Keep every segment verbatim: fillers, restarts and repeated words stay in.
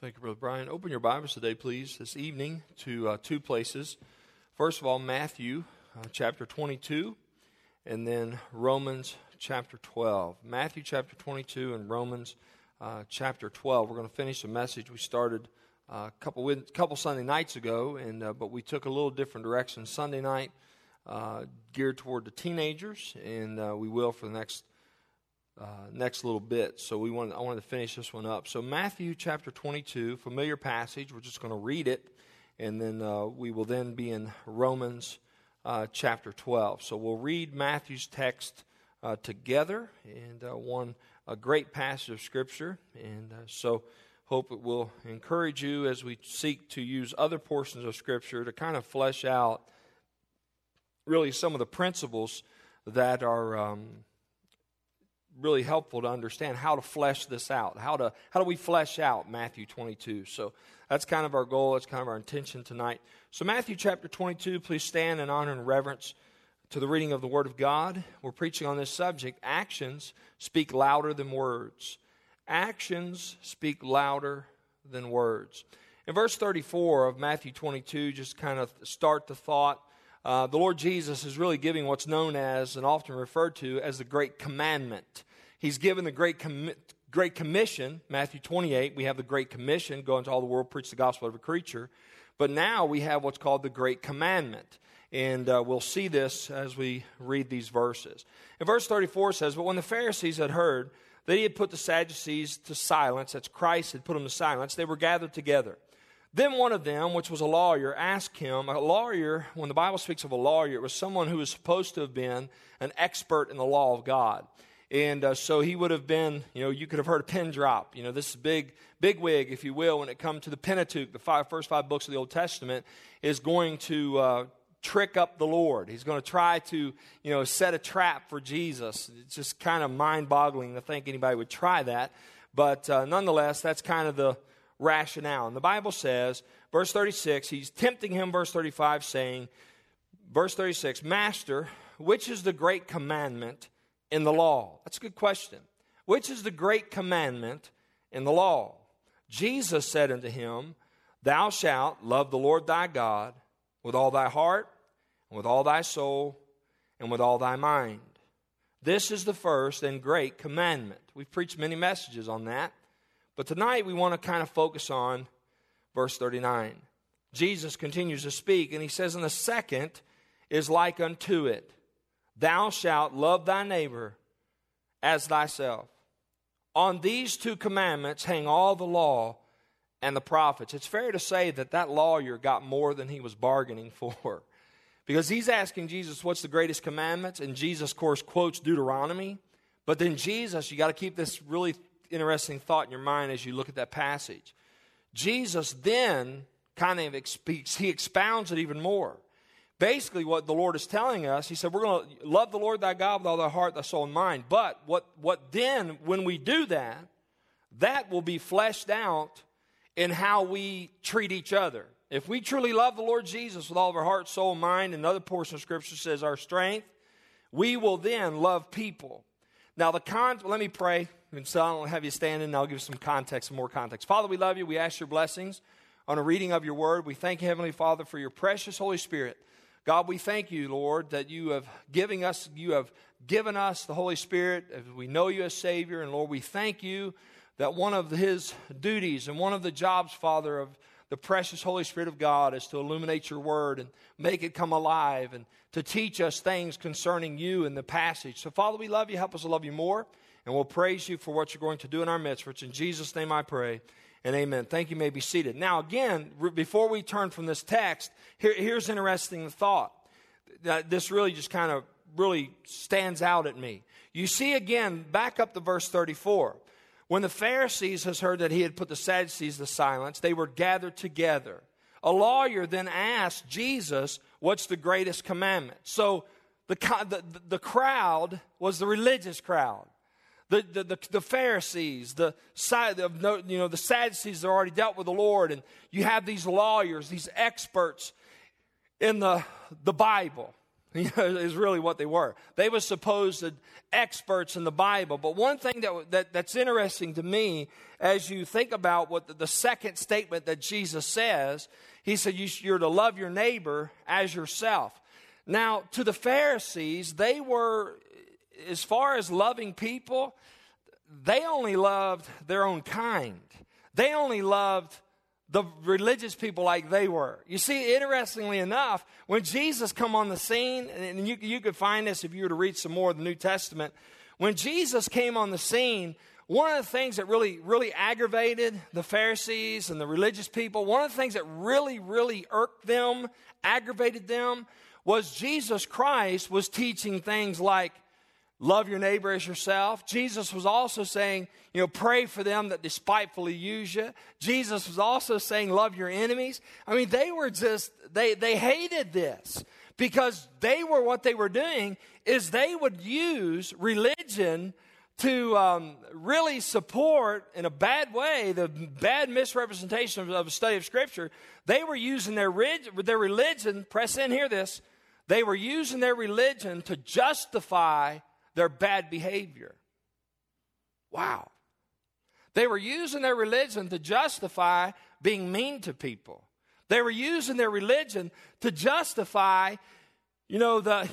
Thank you, Brother Brian. Open your Bibles today, please, this evening to uh, two places. First of all, Matthew uh, chapter twenty-two, and then Romans chapter twelve. Matthew chapter twenty-two and Romans uh, chapter twelve. We're going to finish a message we started uh, a couple with, couple Sunday nights ago, and uh, but we took a little different direction Sunday night, uh, geared toward the teenagers, and uh, we will for the next Uh, next little bit. So we want I wanted to finish this one up. So Matthew chapter twenty-two, familiar passage. We're just going to read it, and then uh, we will then be in Romans uh, chapter twelve. So we'll read Matthew's text uh, together, and uh, one a great passage of Scripture. And uh, so hope it will encourage you as we seek to use other portions of Scripture to kind of flesh out really some of the principles that are Um, really helpful to understand how to flesh this out. How to how do we flesh out Matthew twenty-two? So that's kind of our goal. That's kind of our intention tonight. So Matthew chapter twenty-two, please stand in honor and reverence to the reading of the Word of God. We're preaching on this subject. Actions speak louder than words. Actions speak louder than words. In verse thirty-four of Matthew twenty-two, just kind of start the thought. Uh, the Lord Jesus is really giving what's known as and often referred to as the Great Commandment. He's given the Great Com- Great Commission, Matthew twenty-eight. We have the Great Commission, go into all the world, preach the gospel to every creature. But now we have what's called the Great Commandment. And uh, we'll see this as we read these verses. And verse thirty-four says, "But when the Pharisees had heard that he had put the Sadducees to silence," that's Christ had put them to silence, "they were gathered together. Then one of them, which was a lawyer, asked him," a lawyer, when the Bible speaks of a lawyer, it was someone who was supposed to have been an expert in the law of God. And uh, so he would have been, you know, you could have heard a pin drop. You know, this big, big wig, if you will, when it comes to the Pentateuch, the five, first five books of the Old Testament, is going to uh, trick up the Lord. He's going to try to, you know, set a trap for Jesus. It's just kind of mind-boggling to think anybody would try that. But uh, nonetheless, that's kind of the rationale. And the Bible says, verse thirty-six, he's tempting him, verse thirty-five, saying, verse thirty-six, "Master, which is the great commandment in the law?" That's a good question. Which is the great commandment in the law? Jesus said unto him, "Thou shalt love the Lord thy God with all thy heart, and with all thy soul, and with all thy mind. This is the first and great commandment." We've preached many messages on that. But tonight we want to kind of focus on verse thirty-nine. Jesus continues to speak, and he says, "And the second is like unto it. Thou shalt love thy neighbor as thyself. On these two commandments hang all the law and the prophets." It's fair to say that that lawyer got more than he was bargaining for. Because he's asking Jesus, what's the greatest commandments? And Jesus, of course, quotes Deuteronomy. But then Jesus, you got to keep this really interesting thought in your mind as you look at that passage. Jesus then kind of speaks, he expounds it even more. Basically what the Lord is telling us, he said, we're going to love the Lord thy God with all thy heart, thy soul, and mind. But what, what then, when we do that, that will be fleshed out in how we treat each other. If we truly love the Lord Jesus with all of our heart, soul, mind, and another portion of Scripture says our strength, we will then love people. Now, the con. Let me pray, and so I'll have you stand, and I'll give you some context, some more context. Father, we love you. We ask your blessings on a reading of your word. We thank you, Heavenly Father, for your precious Holy Spirit. God, we thank you, Lord, that you have given us, you have given us the Holy Spirit. We know you as Savior, and Lord, we thank you that one of his duties and one of the jobs, Father, of the precious Holy Spirit of God is to illuminate your word and make it come alive and to teach us things concerning you in the passage. So, Father, we love you. Help us to love you more. And we'll praise you for what you're going to do in our midst. For it's in Jesus' name I pray. And amen. Thank you. You may be seated. Now, again, re- before we turn from this text, here, here's an interesting thought. Uh, this really just kind of really stands out at me. You see, again, back up to verse thirty-four. When the Pharisees has heard that he had put the Sadducees to silence, they were gathered together. A lawyer then asked Jesus, what's the greatest commandment? So the, the, the crowd was the religious crowd. The, the, the, the Pharisees, the, you know, the Sadducees, they already dealt with the Lord. And you have these lawyers, these experts in the, the Bible. You know, is really what they were. They were supposed experts in the Bible. But one thing that, that that's interesting to me as you think about what the, the second statement that Jesus says, he said you, you're to love your neighbor as yourself. Now, to the Pharisees, they were, as far as loving people, they only loved their own kind. They only loved the religious people like they were. You see, interestingly enough, when Jesus come on the scene, and you, you could find this if you were to read some more of the New Testament, when Jesus came on the scene, one of the things that really, really aggravated the Pharisees and the religious people, one of the things that really, really irked them, aggravated them, was Jesus Christ was teaching things like, love your neighbor as yourself. Jesus was also saying, you know, pray for them that despitefully use you. Jesus was also saying, love your enemies. I mean, they were just, they, they hated this because they were, what they were doing is they would use religion to um, really support in a bad way the bad misrepresentation of, of a study of Scripture. They were using their, their religion, press in, hear this, they were using their religion to justify their bad behavior. Wow. They were using their religion to justify being mean to people. They were using their religion to justify, you know, the,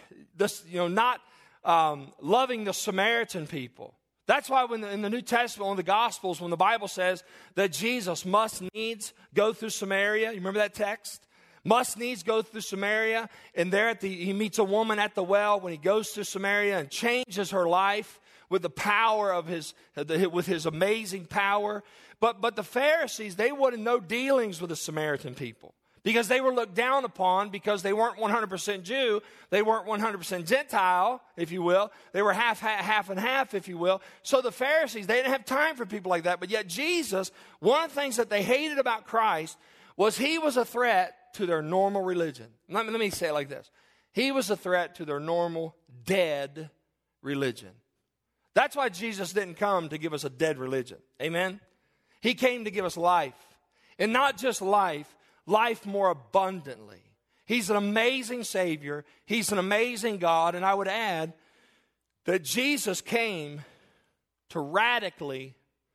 the you know, not um, loving the Samaritan people. That's why when the, in the New Testament, in the Gospels, when the Bible says that Jesus must needs go through Samaria, you remember that text? Must needs go through Samaria, and there at the, he meets a woman at the well when he goes to Samaria and changes her life with the power of his, with his amazing power. But, but the Pharisees, they wanted no dealings with the Samaritan people because they were looked down upon because they weren't one hundred percent Jew. They weren't one hundred percent Gentile, if you will. They were half, half, half and half, if you will. So the Pharisees, they didn't have time for people like that. But yet Jesus, one of the things that they hated about Christ was he was a threat to their normal religion. Let me, let me say it like this. He was a threat to their normal, dead religion. That's why Jesus didn't come to give us a dead religion. Amen? He came to give us life. And not just life, life more abundantly. He's an amazing Savior. He's an amazing God. And I would add that Jesus came to radically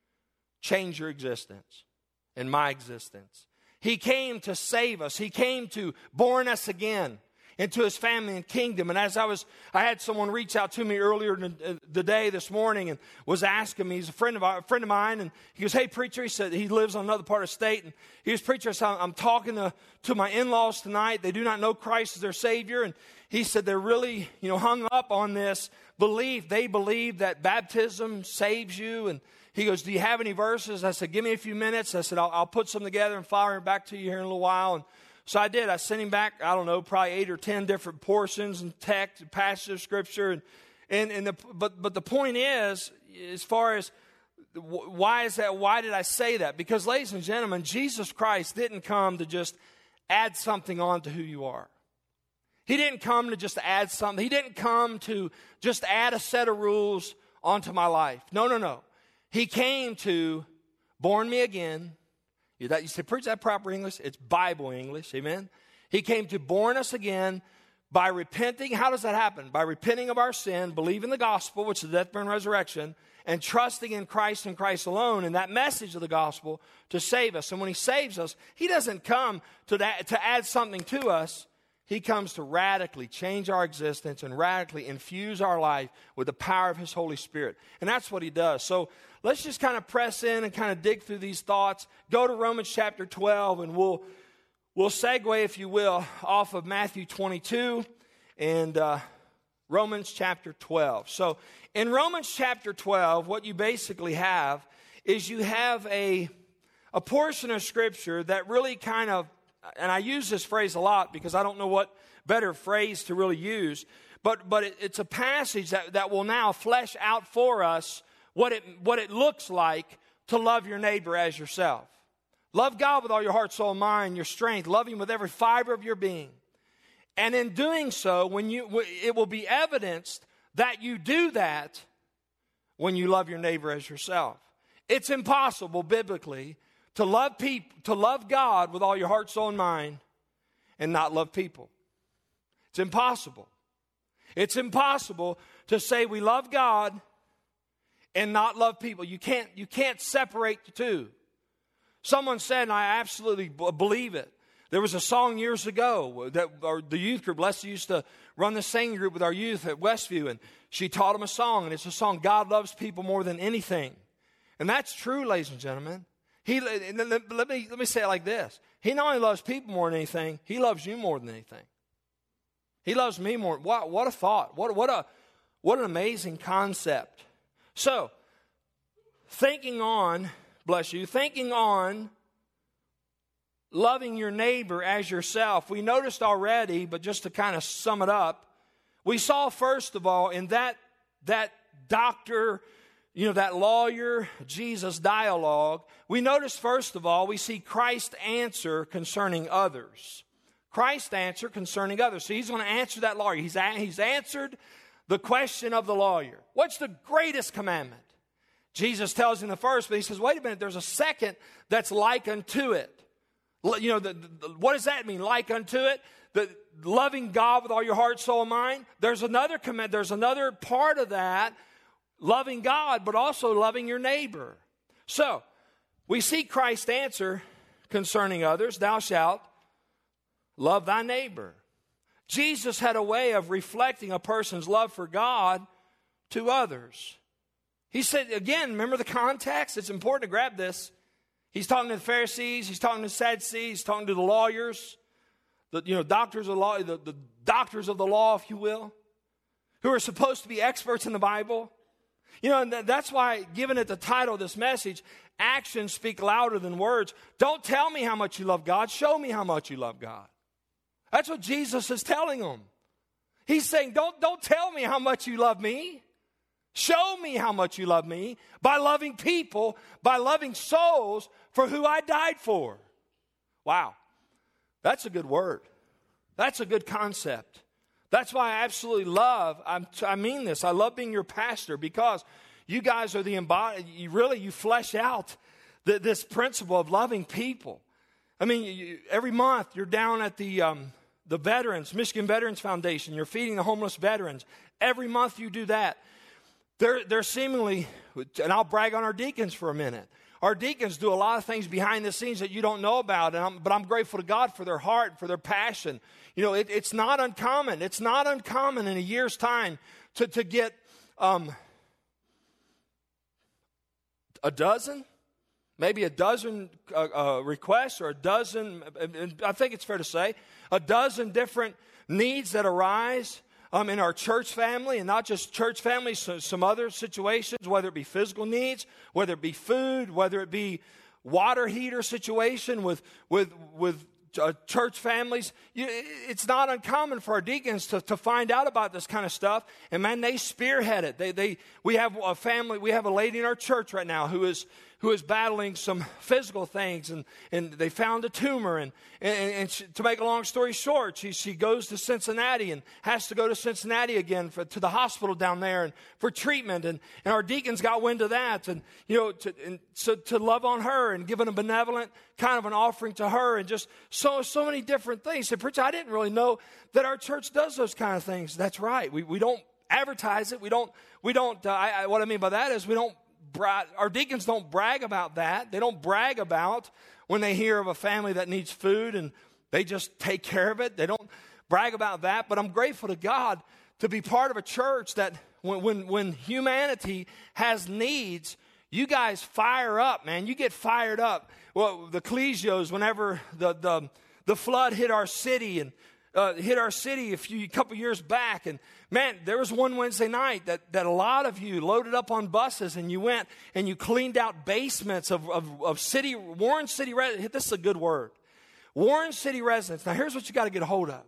change your existence and my existence. He came to save us. He came to born us again into his family and kingdom. And as I was, I had someone reach out to me earlier the day this morning and was asking me, he's a friend of our, a friend of mine, and he goes, hey, preacher, he said he lives on another part of the state, and he was, preacher, so I'm talking to, to my in-laws tonight. They do not know Christ as their Savior, and he said they're really, you know, hung up on this belief. They believe that baptism saves you, and he goes, do you have any verses? I said, give me a few minutes. I said, I'll, I'll put some together and fire it back to you here in a little while. And so I did. I sent him back, I don't know, probably eight or ten different portions and text, passages of Scripture. And, and, and the, but, but the point is, as far as why is that, why did I say that? Because, ladies and gentlemen, Jesus Christ didn't come to just add something on to who you are. He didn't come to just add something. He didn't come to just add a set of rules onto my life. No, no, no. He came to born me again. You, that, you say, preach that proper English? It's Bible English, amen? He came to born us again by repenting. How does that happen? By repenting of our sin, believing the gospel, which is the death, burial, and resurrection, and trusting in Christ and Christ alone, and that message of the gospel to save us. And when he saves us, he doesn't come to, that, to add something to us. He comes to radically change our existence and radically infuse our life with the power of his Holy Spirit. And that's what he does. So let's just kind of press in and kind of dig through these thoughts. Go to Romans chapter twelve, and we'll we'll segue, if you will, off of Matthew twenty-two and uh, Romans chapter twelve. So in Romans chapter twelve, what you basically have is you have a, a portion of Scripture that really kind of, and I use this phrase a lot because I don't know what better phrase to really use, but but it, it's a passage that, that will now flesh out for us what it what it looks like to love your neighbor as yourself. Love God with all your heart, soul, mind, your strength. Love him with every fiber of your being. And in doing so, when you it will be evidenced that you do that when you love your neighbor as yourself. It's impossible biblically to love people, to love God with all your heart, soul, and mind, and not love people. It's impossible. It's impossible to say we love God and not love people. You can't, you can't separate the two. Someone said, and I absolutely b- believe it, there was a song years ago that our, the youth group, Leslie used to run the singing group with our youth at Westview, and she taught them a song, and it's a song, God loves people more than anything. And that's true, ladies and gentlemen. He, let, let, me, let me say it like this. He not only loves people more than anything, he loves you more than anything. He loves me more. What, what a thought. What, what, a, what an amazing concept. So, thinking on, bless you, thinking on loving your neighbor as yourself. We noticed already, but just to kind of sum it up, we saw first of all in that, that doctor, you know, that lawyer, Jesus dialogue, we noticed first of all, we see Christ's answer concerning others. Christ's answer concerning others. So he's going to answer that lawyer. He's, a, he's answered the question of the lawyer. What's the greatest commandment? Jesus tells him the first, but he says, wait a minute, there's a second that's like unto it. You know, the, the, what does that mean? Like unto it? The loving God with all your heart, soul, and mind. There's another command. There's another part of that, loving God, but also loving your neighbor. So, we see Christ's answer concerning others. Thou shalt love thy neighbor. Jesus had a way of reflecting a person's love for God to others. He said, again, remember the context? It's important to grab this. He's talking to the Pharisees. He's talking to the Sadducees. He's talking to the lawyers, the you know doctors of law, the, the doctors of the law, if you will, who are supposed to be experts in the Bible. You know, and that's why, given it the title of this message, actions speak louder than words. Don't tell me how much you love God. Show me how much you love God. That's what Jesus is telling them. He's saying, don't, don't tell me how much you love me. Show me how much you love me by loving people, by loving souls for who I died for. Wow. That's a good word. That's a good concept. That's why I absolutely love, I'm, I mean this, I love being your pastor because you guys are the embodied, you really, you flesh out the, this principle of loving people. I mean, you, every month you're down at the um, the veterans, Michigan Veterans Foundation. You're feeding the homeless veterans. Every month you do that. They're, they're seemingly, and I'll brag on our deacons for a minute. Our deacons do a lot of things behind the scenes that you don't know about, and I'm, but I'm grateful to God for their heart, for their passion. You know, it, it's not uncommon. It's not uncommon in a year's time to, to get um, a dozen, maybe a dozen uh, uh, requests or a dozen, I think it's fair to say, a dozen different needs that arise um, in our church family, and not just church family, so some other situations, whether it be physical needs, whether it be food, whether it be water heater situation with with with uh, church families. You, it's not uncommon for our deacons to, to find out about this kind of stuff, and man, they spearhead it. They they we have a family, we have a lady in our church right now who is who is battling some physical things, and, and they found a tumor, and, and, and she, to make a long story short, she, she goes to Cincinnati and has to go to Cincinnati again for, to the hospital down there and for treatment, and, and our deacons got wind of that, and you know, to, and so to love on her and giving a benevolent kind of an offering to her, and just so so many different things. So, preacher, I didn't really know that our church does those kind of things. That's right. We we don't advertise it. We don't we don't. Uh, I, I, what I mean by that is we don't. Our deacons don't brag about that. They don't brag about when they hear of a family that needs food and they just take care of it. They don't brag about that. But I'm grateful to God to be part of a church that when when, when humanity has needs, you guys fire up, man. You get fired up. Well, the Ecclesios, whenever the, the, the flood hit our city and Uh, hit our city a few couple years back, and man, there was one Wednesday night that, that a lot of you loaded up on buses and you went and you cleaned out basements of, of, of city, Warren City residents. This is a good word. Warren City residents. Now here's what you got to get a hold of.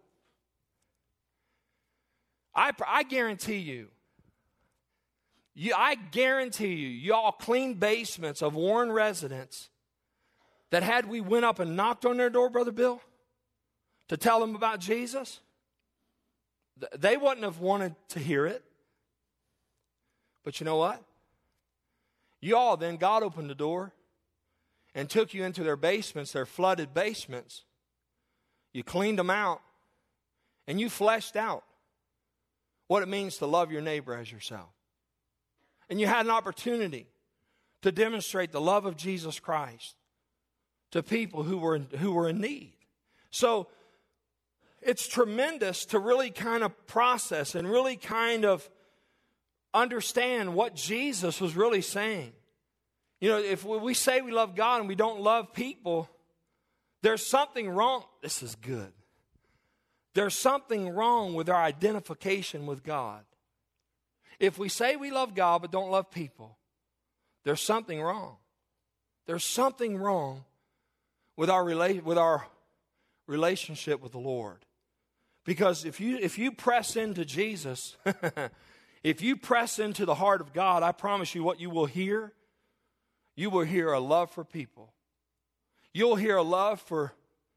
I, I guarantee you, you, I guarantee you, y'all cleaned basements of Warren residents that had we went up and knocked on their door, Brother Bill, to tell them about Jesus, they wouldn't have wanted to hear it. But you know what? Y'all, then God opened the door and took you into their basements, their flooded basements. You cleaned them out, and you fleshed out what it means to love your neighbor as yourself. And you had an opportunity to demonstrate the love of Jesus Christ to people who were in, who were in need. So it's tremendous to really kind of process and really kind of understand what Jesus was really saying. You know, if we say we love God and we don't love people, there's something wrong. This is good. There's something wrong with our identification with God. If we say we love God but don't love people, there's something wrong. There's something wrong with our rela- with our relationship with the Lord. Because if you if you press into Jesus, if you press into the heart of God, I promise you what you will hear, you will hear a love for people. You'll hear a love for,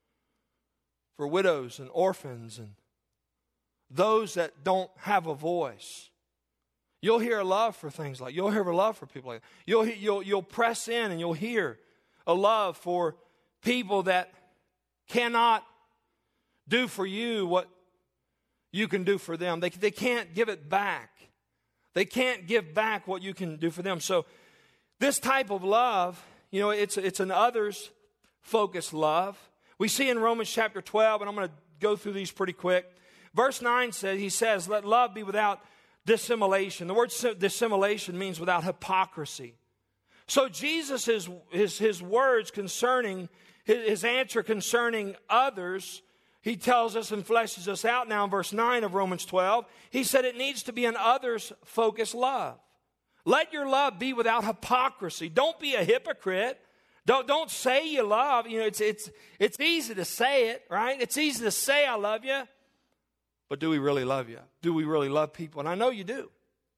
for widows and orphans and those that don't have a voice. You'll hear a love for things like, you'll hear a love for people like that. You'll, you'll, you'll press in and you'll hear a love for people that cannot do for you what you can do for them. They, they can't give it back. They can't give back what you can do for them. So this type of love, you know, it's, it's an others-focused love. We see in Romans chapter twelve, and I'm going to go through these pretty quick. Verse nine says, he says, let love be without dissimulation. The word dissimulation means without hypocrisy. So Jesus, his, his, his words concerning, his, his answer concerning others, he tells us and fleshes us out now in verse nine of Romans twelve. He said it needs to be an others-focused love. Let your love be without hypocrisy. Don't be a hypocrite. Don't, don't say you love. You know, it's, it's, it's easy to say it, right? It's easy to say I love you. But do we really love you? Do we really love people? And I know you do.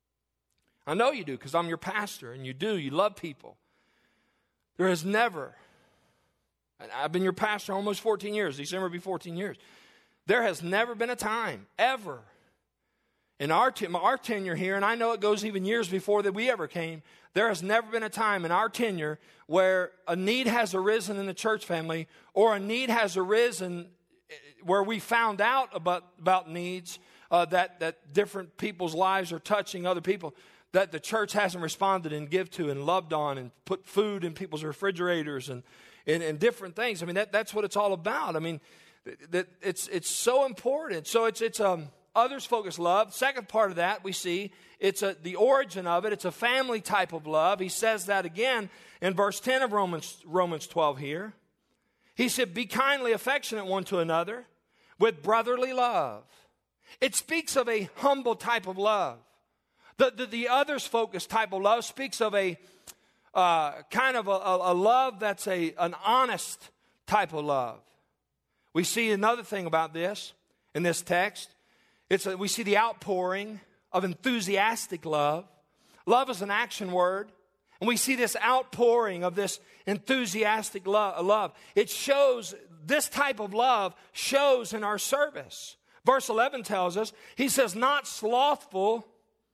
I know you do because I'm your pastor and you do. You love people. There has never, and I've been your pastor almost fourteen years. December will be fourteen years. There has never been a time, ever, in our, t- our tenure here, and I know it goes even years before that we ever came, there has never been a time in our tenure where a need has arisen in the church family or a need has arisen where we found out about, about needs uh, that, that different people's lives are touching other people, that the church hasn't responded and give to and loved on and put food in people's refrigerators and, and, and different things. I mean, that, that's what it's all about. I mean, that it's it's so important. So it's it's um others-focused love. Second part of that we see, it's a, the origin of it. It's a family type of love. He says that again in verse ten of Romans, Romans twelve here. He said, be kindly affectionate one to another with brotherly love. It speaks of a humble type of love. The, the, the others-focused type of love speaks of a uh, kind of a, a, a love that's a an honest type of love. We see another thing about this in this text. It's a, we see the outpouring of enthusiastic love. Love is an action word. And we see this outpouring of this enthusiastic lo- love. It shows, this type of love shows in our service. Verse eleven tells us, he says, not slothful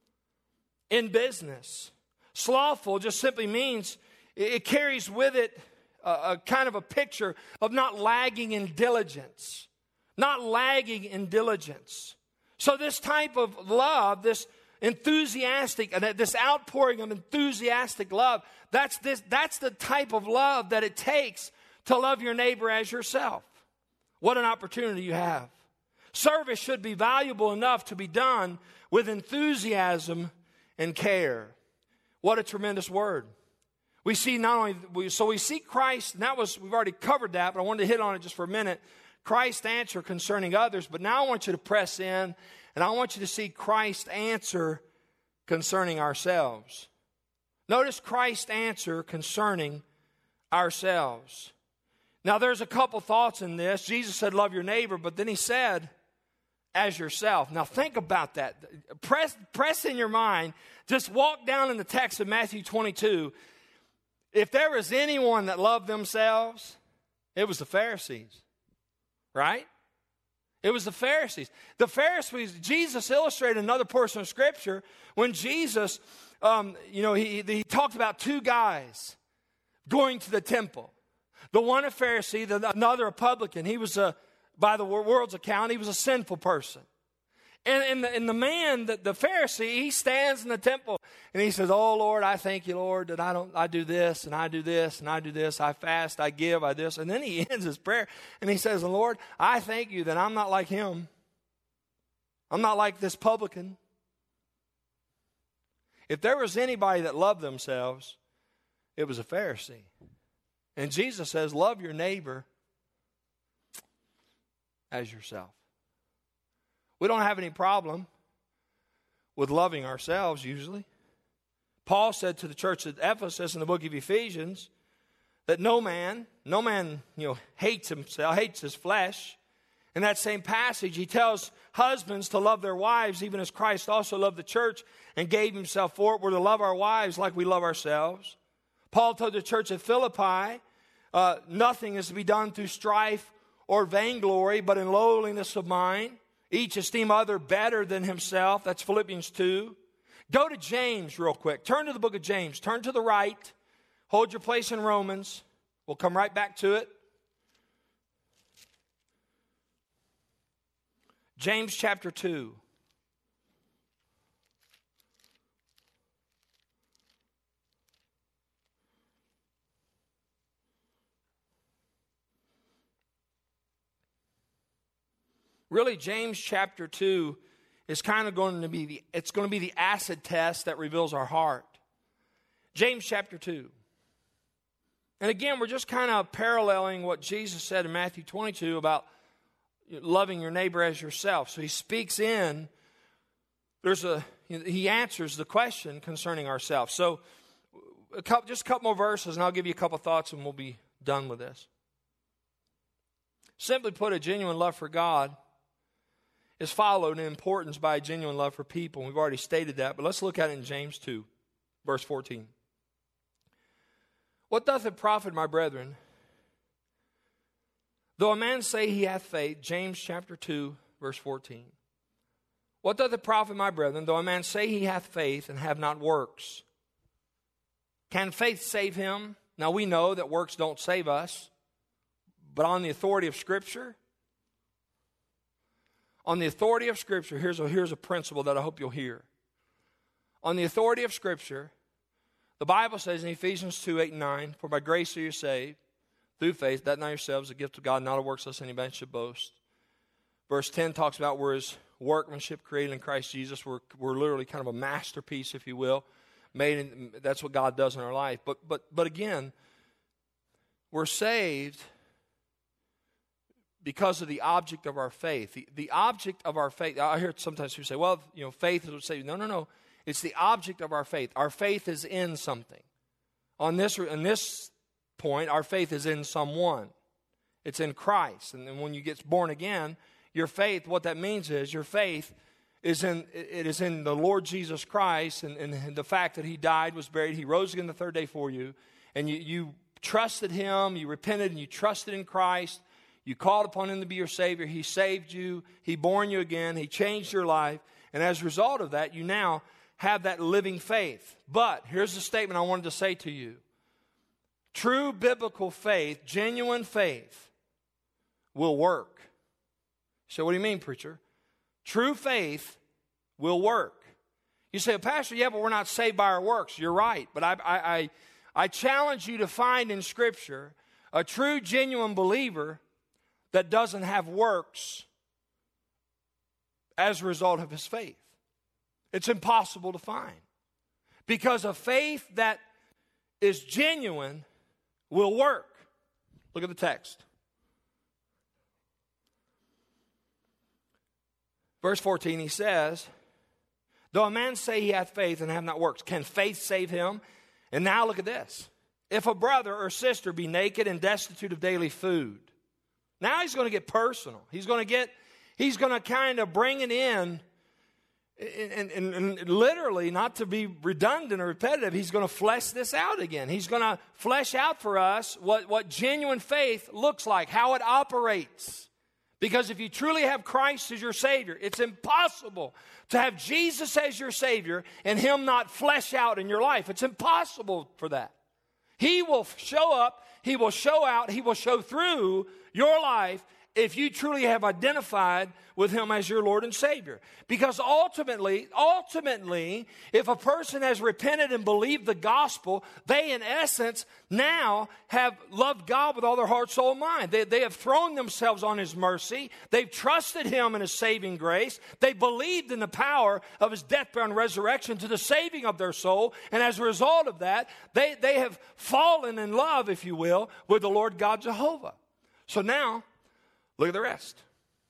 in business. Slothful just simply means, it carries with it a, a kind of a picture of not lagging in diligence. Not lagging in diligence. So this type of love, this enthusiastic, this outpouring of enthusiastic love, that's this, that's the type of love that it takes to love your neighbor as yourself. What an opportunity you have. Service should be valuable enough to be done with enthusiasm and care. What a tremendous word. We see not only, we, so we see Christ, and that was, we've already covered that, but I wanted to hit on it just for a minute. Christ's answer concerning others, but now I want you to press in and I want you to see Christ's answer concerning ourselves. Notice Christ's answer concerning ourselves. Now there's a couple thoughts in this. Jesus said, love your neighbor, but then he said, as yourself. Now think about that. Press, press in your mind. Just walk down in the text of Matthew twenty-two. If there was anyone that loved themselves, it was the Pharisees. Right? It was the Pharisees. The Pharisees, Jesus illustrated another portion of Scripture when Jesus, um, you know, he, he talked about two guys going to the temple. The one a Pharisee, the, another a publican. He was a by the world's account, he was a sinful person. And, and, the, and the man, the, the Pharisee, he stands in the temple and he says, oh, Lord, I thank you, Lord, that I don't, I do this and I do this and I do this. I fast, I give, I this. And then he ends his prayer and he says, Lord, I thank you that I'm not like him. I'm not like this publican. If there was anybody that loved themselves, it was a Pharisee. And Jesus says, love your neighbor as yourself. We don't have any problem with loving ourselves usually. Paul said to the church at Ephesus in the book of Ephesians that no man, no man, you know, hates himself, hates his flesh. In that same passage, he tells husbands to love their wives, even as Christ also loved the church and gave himself for it. We're to love our wives like we love ourselves. Paul told the church at Philippi, uh, nothing is to be done through strife or vainglory, but in lowliness of mind. Each esteem other better than himself. That's Philippians two. Go to James real quick. Turn to the book of James. Turn to the right. Hold your place in Romans. We'll come right back to it. James chapter two. Really, James chapter two is kind of going to be the, it's going to be the acid test that reveals our heart. James chapter two. And again, we're just kind of paralleling what Jesus said in Matthew twenty-two about loving your neighbor as yourself. So he speaks in, there's a, he answers the question concerning ourselves. So a couple, just a couple more verses and I'll give you a couple thoughts and we'll be done with this. Simply put, a genuine love for God is followed in importance by a genuine love for people. We've already stated that, but let's look at it in James two, verse fourteen. What doth it profit, my brethren, though a man say he hath faith, James chapter two, verse fourteen. What doth it profit, my brethren, though a man say he hath faith and have not works? Can faith save him? Now we know that works don't save us, but on the authority of Scripture, on the authority of Scripture, here's a, here's a principle that I hope you'll hear. On the authority of Scripture, the Bible says in Ephesians two, eight and nine, for by grace are you saved, through faith, that not yourselves, the gift of God, not of works, lest any man should boast. Verse ten talks about we're his workmanship created in Christ Jesus. We're, we're literally kind of a masterpiece, if you will. Made in, that's what God does in our life. But, but, but again, we're saved because of the object of our faith. The, the object of our faith, I hear sometimes people say, well, you know, faith is what saves. No, no, no. It's the object of our faith. Our faith is in something. On this, in this point, our faith is in someone. It's in Christ. And then when you get born again, your faith, what that means is your faith is in, it is in the Lord Jesus Christ and, and the fact that he died, was buried, he rose again the third day for you. And you, you trusted him, you repented and you trusted in Christ. You called upon him to be your Savior. He saved you. He born you again. He changed your life. And as a result of that, you now have that living faith. But here's the statement I wanted to say to you. True biblical faith, genuine faith, will work. So what do you mean, preacher? True faith will work. You say, well, Pastor, yeah, but we're not saved by our works. You're right. But I, I, I, I challenge you to find in Scripture a true, genuine believer that doesn't have works as a result of his faith. It's impossible to find. Because a faith that is genuine will work. Look at the text. Verse fourteen, he says, though a man say he hath faith and have not works, can faith save him? And now look at this. If a brother or sister be naked and destitute of daily food. Now he's going to get personal. He's going to get, he's going to kind of bring it in, and, and, and literally, not to be redundant or repetitive, he's going to flesh this out again. He's going to flesh out for us what, what genuine faith looks like, how it operates. Because if you truly have Christ as your Savior, it's impossible to have Jesus as your Savior and him not flesh out in your life. It's impossible for that. He will show up, he will show out, he will show through your life if you truly have identified with him as your Lord and Savior. Because ultimately, ultimately, if a person has repented and believed the gospel, they in essence now have loved God with all their heart, soul, and mind. They, they have thrown themselves on his mercy. They've trusted him in his saving grace. They believed in the power of his death, burial, and resurrection to the saving of their soul. And as a result of that, they, they have fallen in love, if you will, with the Lord God Jehovah. So now, look at the rest.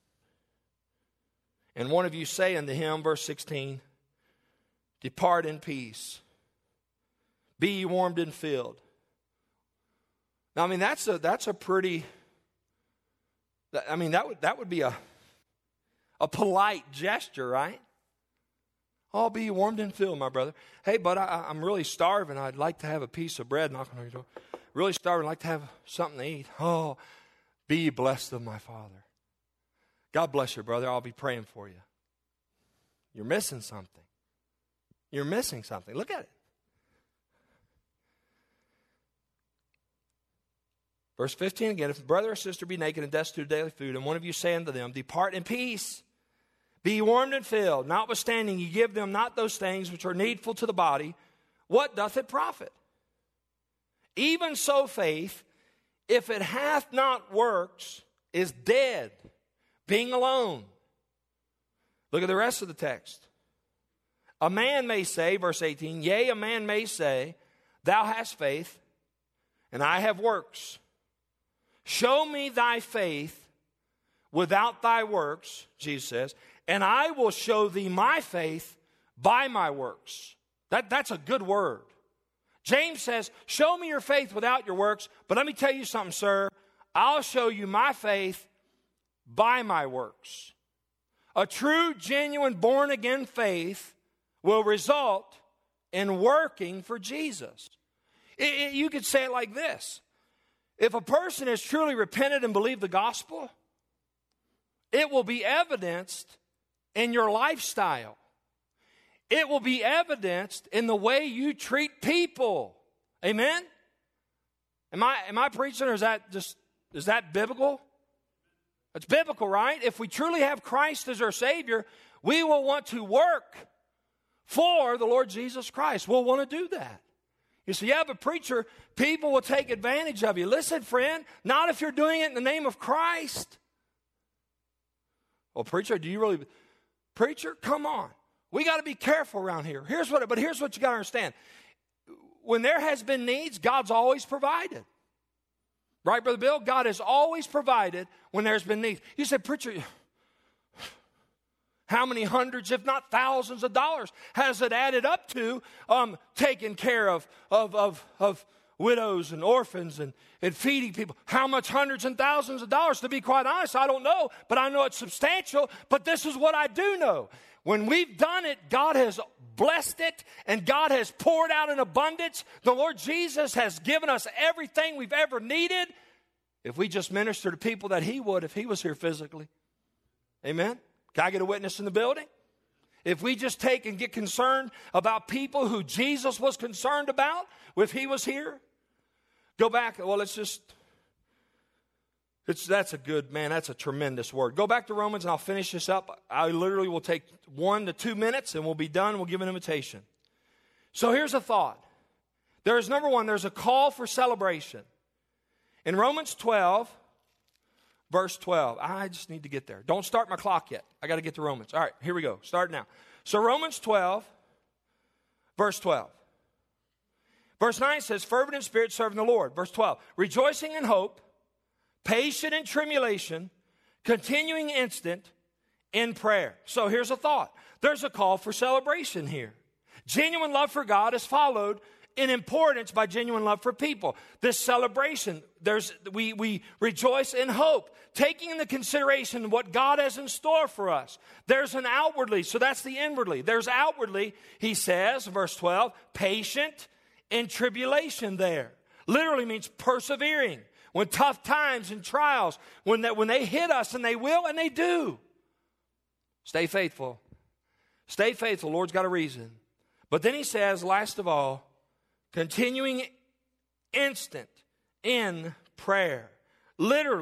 And one of you say unto him, verse sixteen, depart in peace. Be ye warmed and filled. Now, I mean, that's a that's a pretty, I mean, that would that would be a, a polite gesture, right? Oh, be ye warmed and filled, my brother. Hey, but I, I'm really starving. I'd like to have a piece of bread. Knock on your door. Really starving. I'd like to have something to eat. Oh, be ye blessed of my Father. God bless you, brother. I'll be praying for you. You're missing something. You're missing something. Look at it. Verse fifteen again, if a brother or sister be naked and destitute of daily food, and one of you say unto them, depart in peace, be ye warmed and filled, notwithstanding ye give them not those things which are needful to the body, what doth it profit? Even so faith, if it hath not works, is dead, being alone. Look at the rest of the text. A man may say, verse eighteen, yea, a man may say, thou hast faith, and I have works. Show me thy faith without thy works, Jesus says, and I will show thee my faith by my works. That, that's a good word. James says, show me your faith without your works, but let me tell you something, sir. I'll show you my faith by my works. A true, genuine, born-again faith will result in working for Jesus. It, it, you could say it like this. If a person has truly repented and believed the gospel, it will be evidenced in your lifestyle. It will be evidenced in the way you treat people. Amen? Am I, am I preaching, or is that just, is that biblical? It's biblical, right? If we truly have Christ as our Savior, we will want to work for the Lord Jesus Christ. We'll want to do that. You see, yeah, but preacher, people will take advantage of you. Listen, friend, not if you're doing it in the name of Christ. Well, preacher, do you really... Preacher, come on. We got to be careful around here. Here's what, but here's what you got to understand. When there has been needs, God's always provided. Right, Brother Bill? God has always provided when there's been needs. You said, preacher, how many hundreds, if not thousands of dollars has it added up to um, taking care of, of, of, of widows and orphans and, and feeding people? How much hundreds and thousands of dollars? To be quite honest, I don't know, but I know it's substantial. But this is what I do know. When we've done it, God has blessed it, and God has poured out in abundance. The Lord Jesus has given us everything we've ever needed if we just minister to people that He would if He was here physically. Amen? Can I get a witness in the building? If we just take and get concerned about people who Jesus was concerned about if He was here. Go back, well, let's just... It's, that's a good, man, that's a tremendous word. Go back to Romans and I'll finish this up. I literally will take one to two minutes and we'll be done. We'll give an invitation. So here's a thought. There's, number one, there's a call for celebration. In Romans twelve, verse twelve, I just need to get there. Don't start my clock yet. I got to get to Romans. All right, here we go. Start now. So Romans twelve, verse twelve. Verse nine says, fervent in spirit, serving the Lord. Verse twelve, rejoicing in hope, patient in tribulation, continuing instant in prayer. So here's a thought. There's a call for celebration here. Genuine love for God is followed in importance by genuine love for people. This celebration, there's we, we rejoice in hope, taking into consideration what God has in store for us. There's an outwardly, so that's the inwardly. There's outwardly, he says, verse twelve, patient in tribulation there. Literally means persevering. When tough times and trials, when they, when they hit us, and they will, and they do. Stay faithful. Stay faithful. Lord's got a reason. But then he says, last of all, continuing instant in prayer. Literally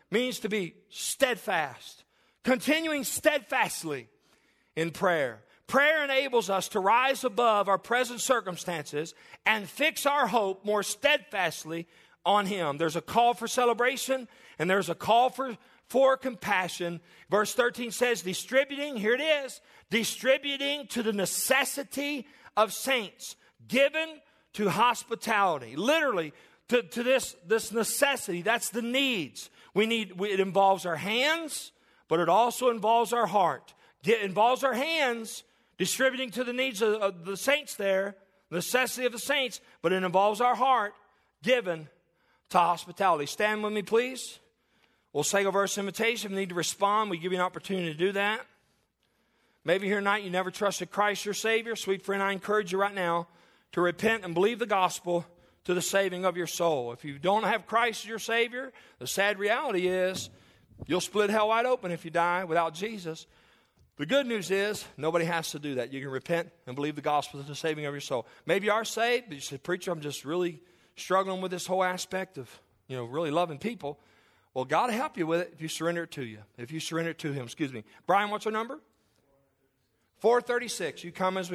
means to be steadfast, continuing steadfastly in prayer. Prayer enables us to rise above our present circumstances and fix our hope more steadfastly on Him. There's a call for celebration and there's a call for, for compassion. Verse thirteen says, distributing, here it is, distributing to the necessity of saints, given to hospitality. Literally, to, to this, this necessity, that's the needs. We need, we, it involves our hands, but it also involves our heart. It involves our hands, distributing to the needs of, of the saints there, necessity of the saints, but it involves our heart, given to hospitality. Stand with me, please. We'll say a verse invitation. If you need to respond, we give you an opportunity to do that. Maybe here tonight you never trusted Christ your Savior. Sweet friend, I encourage you right now to repent and believe the gospel to the saving of your soul. If you don't have Christ as your Savior, the sad reality is you'll split hell wide open if you die without Jesus. The good news is nobody has to do that. You can repent and believe the gospel to the saving of your soul. Maybe you are saved, but you say, preacher, I'm just really struggling with this whole aspect of, you know, really loving people. Well, God will help you with it if you surrender it to you. If you surrender it to Him, excuse me. Brian, what's our number? four thirty-six. You come as we